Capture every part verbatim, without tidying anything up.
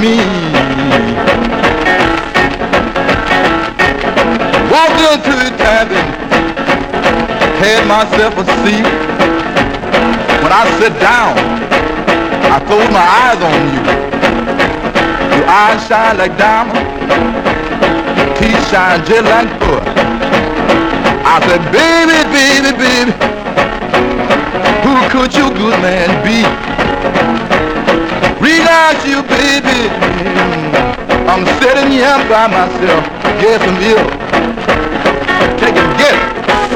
me. Walked into the tavern, had myself a seat. When I sit down, I close my eyes on you. Your eyes shine like diamonds, teeth shine just like pearl. I said, baby, baby, baby, who could your good man be? Realize you, baby, I'm sitting here by myself. Yes, I'm ill. Take it, get it.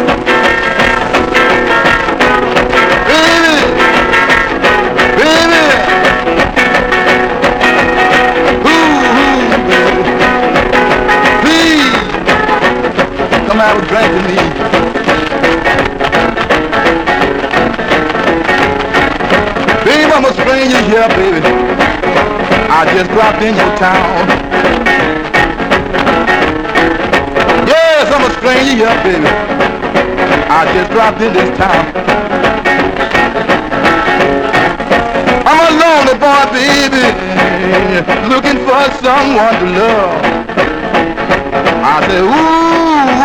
Baby, baby, ooh, ooh, baby, please, come have a drink with me. Baby, I'm a stranger here, baby. I just dropped in your town. Yes, I'm a stranger here, baby. I just dropped in this town. I'm a lonely boy, baby, looking for someone to love. I say, ooh,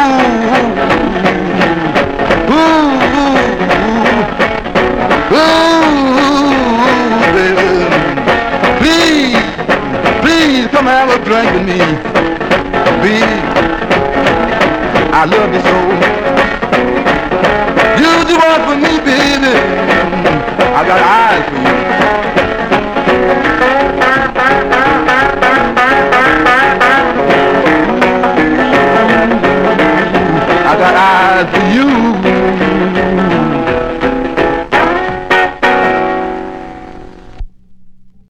ooh, ooh, baby, please, please come have a drink with me, baby. I love you so. You the one for me, baby. I got eyes for you. I got eyes for you.